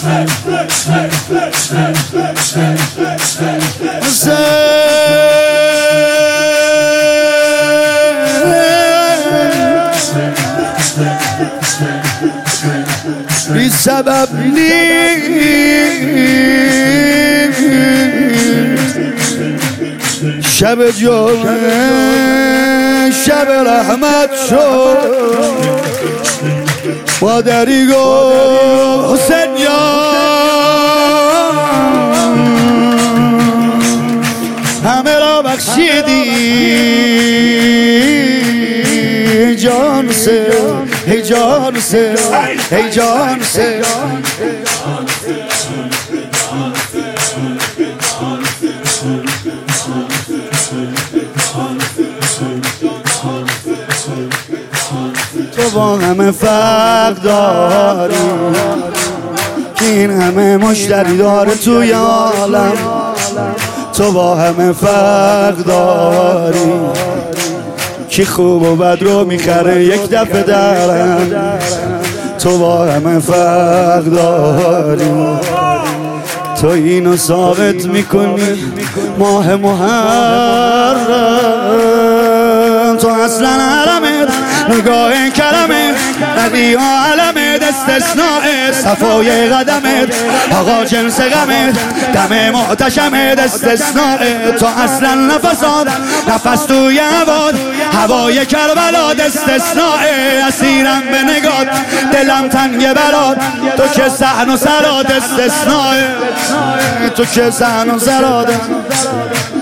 بی سبب شب جمعه شب رحمت شد مادری گفت حسین همه را بخشیدی جان سه ای جان سه ای جان سه تو با همه فرق داری که این همه مشتری داره توی عالم تو با همه فرق داری کی خوب و بد رو میخره یک دفعه درم تو با همه فرق داری تو اینو ثابت میکنی ماه محرم تو اصلا حرمت نگاه کلمت ندی و علمت استثناء صفای قدمت آقا جنس غمت دم محتشمت استثناء تو اصلا نفسات نفس توی هوات هوای کربلات استثناء اسیرم به نگات دلم تنگ برات تو که صحن و سرات استثناء تو که صحن و سرات